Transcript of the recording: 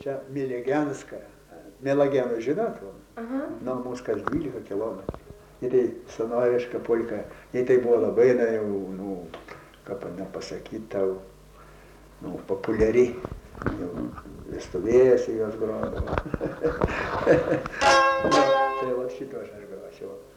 čia Milegenska. Milagenų žinot? Aha. Nuo mūsų kas 12 kilometrų. Ir tai senoviška polka. Ir tai buvo labai, jau, ką nepasakyti tau, populiari. Jau vestuvėse jos grodavo. Tai vat šito aš gročiau.